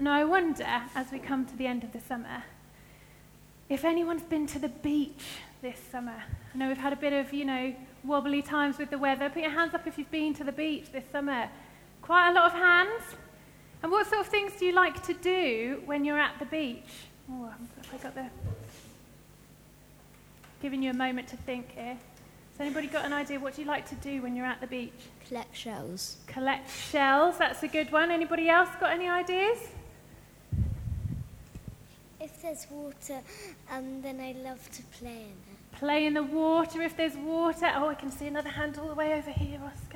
Now I wonder, as we come to the end of the summer, if anyone's been to the beach this summer. I know we've had a bit of, wobbly times with the weather. Put your hands up if you've been to the beach this summer. Quite a lot of hands. And what sort of things do you like to do when you're at the beach? Oh, I got the... Giving you a moment to think here. Has anybody got an idea? What do you like to do when you're at the beach? Collect shells. Collect shells, that's a good one. Anybody else got any ideas? If there's water, then I love to play in it. Play in the water if there's water. Oh, I can see another hand all the way over here, Oscar.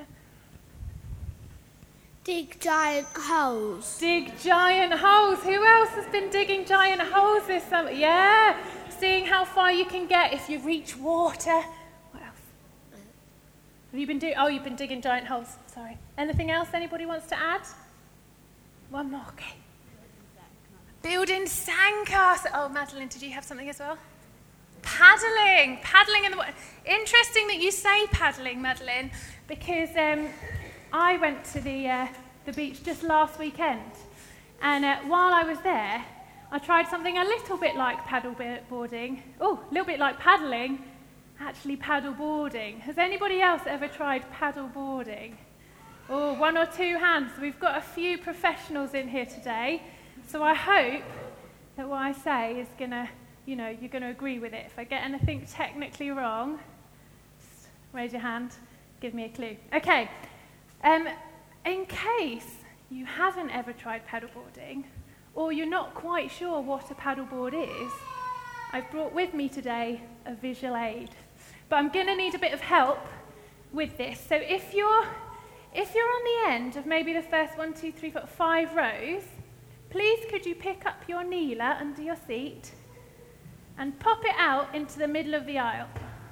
Dig giant holes. Dig giant holes. Who else has been digging giant holes this summer? Yeah, seeing how far you can get if you reach water. What else? Have you been you've been digging giant holes. Sorry. Anything else anybody wants to add? One more, okay. Building sandcastle. Oh, Madeline, did you have something as well? Paddling in the water. Interesting that you say paddling, Madeline, because I went to the beach just last weekend, and while I was there, I tried something a little bit like paddle boarding. Oh, a little bit like paddling, actually paddle boarding. Has anybody else ever tried paddle boarding? Oh, one or two hands. We've got a few professionals in here today, so I hope that what I say is gonna, you're gonna agree with it. If I get anything technically wrong, just raise your hand, give me a clue. Okay. In case you haven't ever tried paddleboarding, or you're not quite sure what a paddleboard is, I've brought with me today a visual aid. But I'm going to need a bit of help with this. So if you're on the end of maybe the first 1, 2, 3, 4, 5 rows, please could you pick up your kneeler under your seat and pop it out into the middle of the aisle.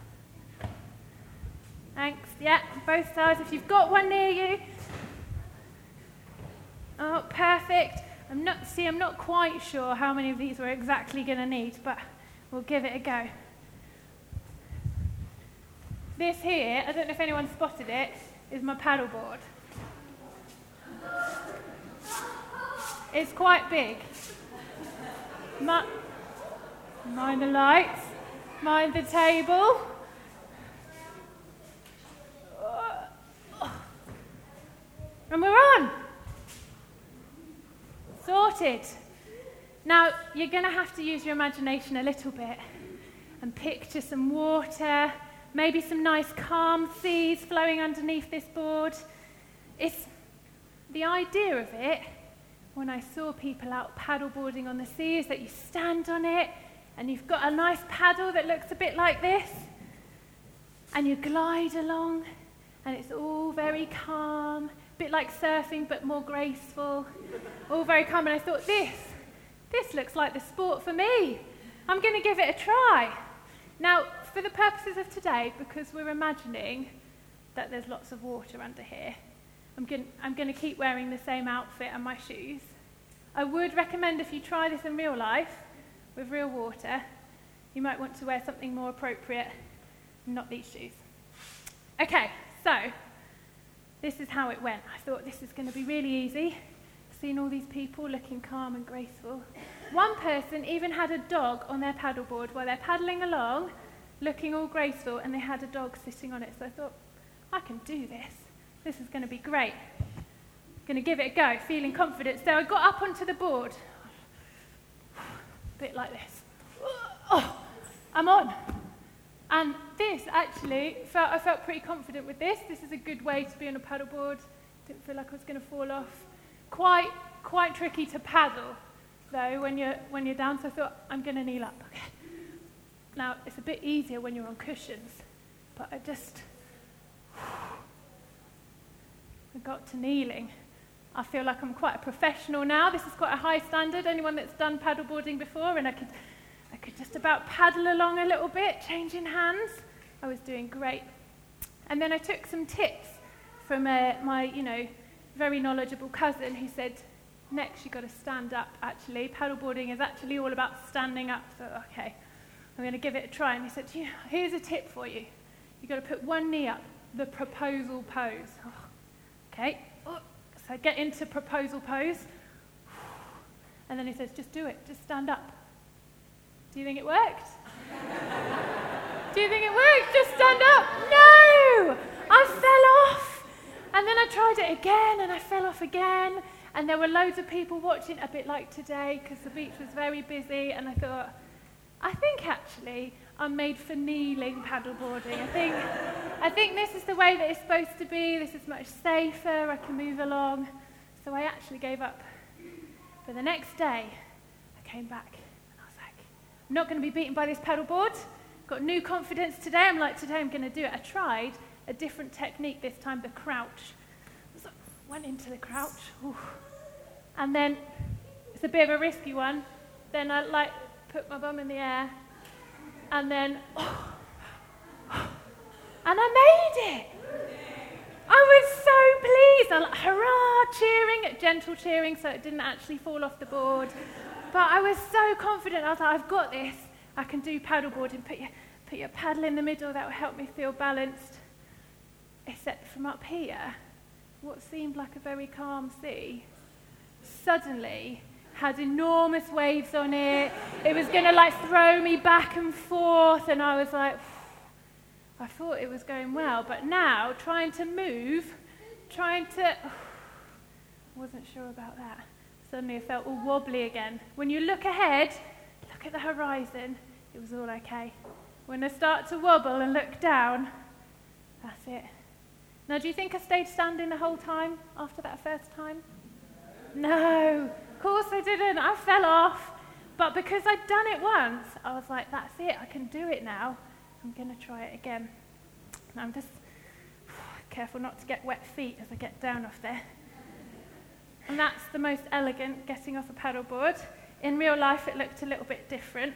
Thanks. Yeah, both sides. If you've got one near you. Oh, perfect. I'm not quite sure how many of these we're exactly going to need, but we'll give it a go. This here, I don't know if anyone spotted it, is my paddleboard. It's quite big. Mind the lights. Mind the table. And we're on. Sorted. Now, you're going to have to use your imagination a little bit and picture some water, maybe some nice calm seas flowing underneath this board. It's the idea of it, when I saw people out paddleboarding on the sea, is that you stand on it and you've got a nice paddle that looks a bit like this, and you glide along, and it's all very calm. Bit like surfing, but more graceful. All very calm. And I thought, this looks like the sport for me. I'm going to give it a try. Now, for the purposes of today, because we're imagining that there's lots of water under here, I'm going to keep wearing the same outfit and my shoes. I would recommend if you try this in real life, with real water, you might want to wear something more appropriate, not these shoes. Okay, so this is how it went. I thought this is going to be really easy. Seeing all these people looking calm and graceful. One person even had a dog on their paddleboard while they're paddling along, looking all graceful, and they had a dog sitting on it. So I thought, I can do this. This is going to be great. Going to give it a go, feeling confident. So I got up onto the board. A bit like this. Oh, I'm on. And this actually, I felt pretty confident with this. This is a good way to be on a paddleboard. Didn't feel like I was going to fall off. Quite tricky to paddle, though, when you're down. So I thought, I'm going to kneel up. Okay. Now, it's a bit easier when you're on cushions, but I got to kneeling. I feel like I'm quite a professional now. This is quite a high standard. Anyone that's done paddleboarding before, and I could just about paddle along a little bit, changing hands. I was doing great. And then I took some tips from my, very knowledgeable cousin who said, next you've got to stand up, actually. Paddleboarding is actually all about standing up. So, okay, I'm going to give it a try. And he said, here's a tip for you. You've got to put one knee up, the proposal pose. Oh, okay, so I get into proposal pose. And then he says, just do it, just stand up. Do you think it worked? Do you think it worked? Just stand up. No! I fell off. And then I tried it again, and I fell off again. And there were loads of people watching, a bit like today, because the beach was very busy. And I thought, I think actually I'm made for kneeling paddleboarding. I think this is the way that it's supposed to be. This is much safer. I can move along. So I actually gave up. But the next day, I came back, and I was like, I'm not going to be beaten by this paddleboard. Got new confidence today. I'm like, today I'm going to do it. I tried a different technique this time, the crouch. So went into the crouch. Ooh. And then, it's a bit of a risky one. Then I put my bum in the air. And then, and I made it. I was so pleased. I like, hurrah, cheering, gentle cheering, so it didn't actually fall off the board. But I was so confident. I was like, I've got this. I can do paddleboarding. Put your paddle in the middle. That will help me feel balanced. Except from up here, what seemed like a very calm sea suddenly had enormous waves on it. It was going to throw me back and forth, and I was like, I thought it was going well, but now trying to move, I wasn't sure about that. Suddenly I felt all wobbly again. When you look ahead, look at the horizon, it was all okay. When I start to wobble and look down, that's it. Now, do you think I stayed standing the whole time after that first time? No, of course I didn't. I fell off. But because I'd done it once, I was like, that's it. I can do it now. I'm going to try it again. And I'm just careful not to get wet feet as I get down off there. And that's the most elegant getting off a paddleboard. In real life, it looked a little bit different.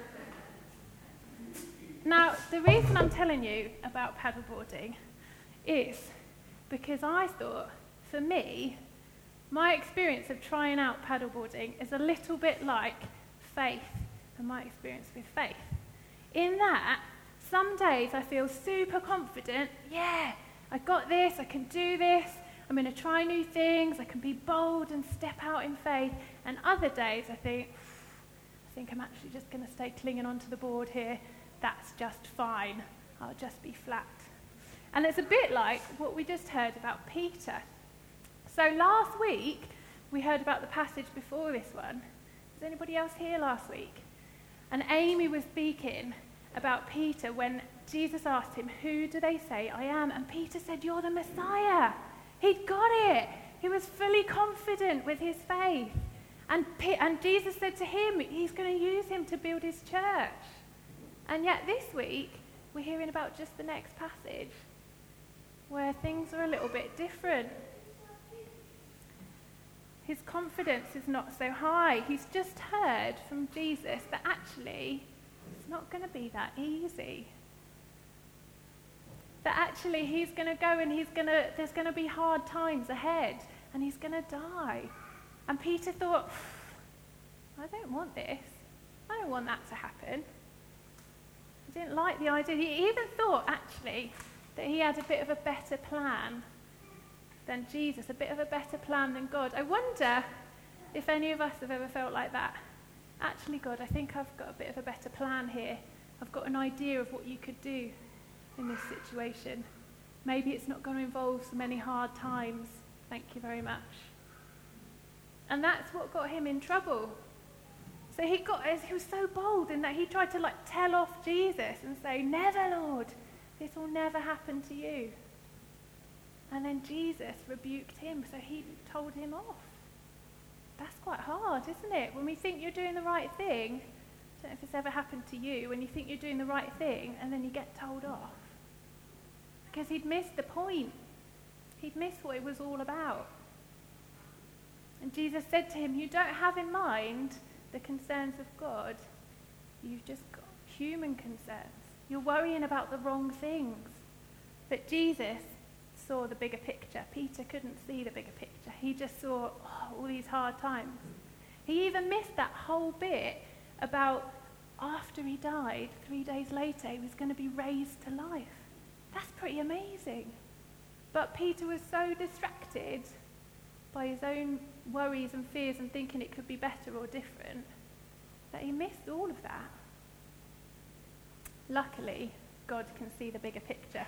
Now, the reason I'm telling you about paddleboarding is because I thought, for me, my experience of trying out paddleboarding is a little bit like faith and my experience with faith. In that, some days I feel super confident, yeah, I got this, I can do this, I'm going to try new things, I can be bold and step out in faith. And other days I think I'm actually just going to stay clinging onto the board here, that's just fine, I'll just be flat. And it's a bit like what we just heard about Peter. So last week, we heard about the passage before this one. Was anybody else here last week? And Amy was speaking about Peter when Jesus asked him, who do they say I am? And Peter said, you're the Messiah. He'd got it. He was fully confident with his faith. And Jesus said to him, he's going to use him to build his church. And yet this week, we're hearing about just the next passage, where things are a little bit different. His confidence is not so high. He's just heard from Jesus that actually it's not going to be that easy. That actually he's going to go and there's going to be hard times ahead and he's going to die. And Peter thought, I don't want this. I don't want that to happen. He didn't like the idea. He even thought actually that he had a bit of a better plan than Jesus, a bit of a better plan than God. I wonder if any of us have ever felt like that. Actually, God, I think I've got a bit of a better plan here. I've got an idea of what you could do in this situation. Maybe it's not going to involve so many hard times. Thank you very much. And that's what got him in trouble. So he was so bold in that he tried to tell off Jesus and say, never, Lord, this will never happen to you. And then Jesus rebuked him, so he told him off. That's quite hard, isn't it? When we think you're doing the right thing, I don't know if it's ever happened to you, when you think you're doing the right thing and then you get told off. Because he'd missed the point. He'd missed what it was all about. And Jesus said to him, you don't have in mind the concerns of God. You've just got human concerns. You're worrying about the wrong things. But Jesus saw the bigger picture. Peter couldn't see the bigger picture. He just saw all these hard times. He even missed that whole bit about after he died, 3 days later, he was going to be raised to life. That's pretty amazing. But Peter was so distracted by his own worries and fears and thinking it could be better or different, that he missed all of that. Luckily, God can see the bigger picture.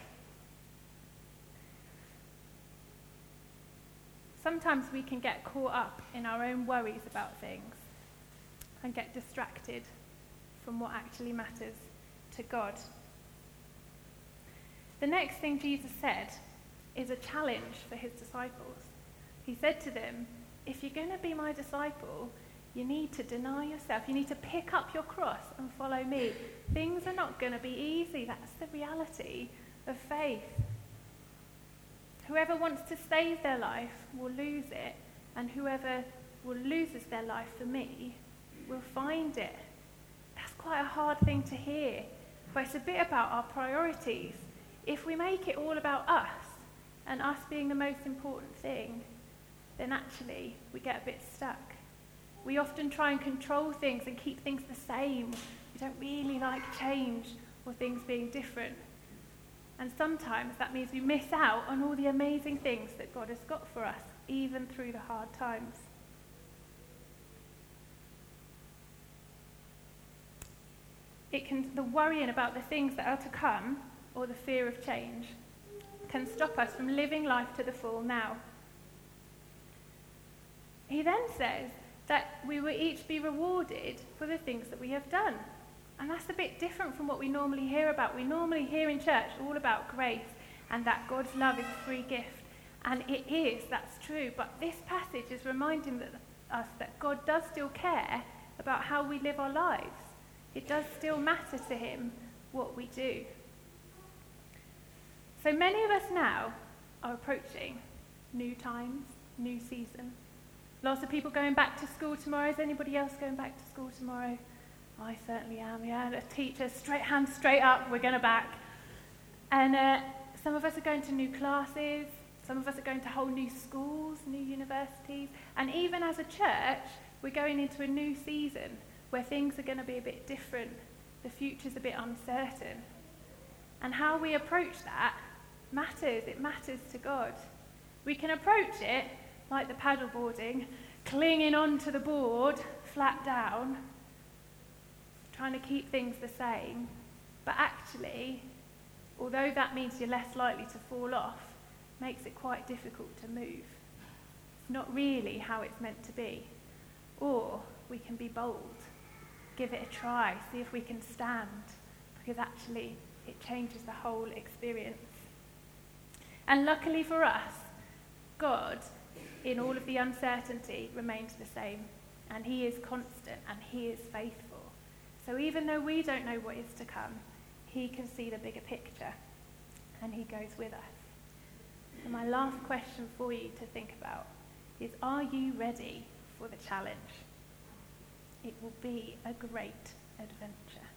Sometimes we can get caught up in our own worries about things and get distracted from what actually matters to God. The next thing Jesus said is a challenge for his disciples. He said to them, if you're going to be my disciple, you need to deny yourself. You need to pick up your cross and follow me. Things are not going to be easy. That's the reality of faith. Whoever wants to save their life will lose it, and whoever loses their life for me will find it. That's quite a hard thing to hear, but it's a bit about our priorities. If we make it all about us and us being the most important thing, then actually we get a bit stuck. We often try and control things and keep things the same. We don't really like change or things being different. And sometimes that means we miss out on all the amazing things that God has got for us, even through the hard times. The worrying about the things that are to come, or the fear of change, can stop us from living life to the full now. He then says that we will each be rewarded for the things that we have done. And that's a bit different from what we normally hear about. We normally hear in church all about grace and that God's love is a free gift. And it is, that's true. But this passage is reminding us that God does still care about how we live our lives. It does still matter to him what we do. So many of us now are approaching new times, new season. Lots of people going back to school tomorrow. Is anybody else going back to school tomorrow? I certainly am, yeah. A teacher, hands straight up, we're going to back. And some of us are going to new classes. Some of us are going to whole new schools, new universities. And even as a church, we're going into a new season where things are going to be a bit different. The future's a bit uncertain. And how we approach that matters. It matters to God. We can approach it like the paddleboarding, clinging onto the board, flat down, trying to keep things the same. But actually, although that means you're less likely to fall off, makes it quite difficult to move. It's not really how it's meant to be. Or we can be bold, give it a try, see if we can stand, because actually it changes the whole experience. And luckily for us, God, in all of the uncertainty, remains the same. And he is constant and he is faithful. So even though we don't know what is to come, he can see the bigger picture and he goes with us. And my last question for you to think about is, are you ready for the challenge? It will be a great adventure.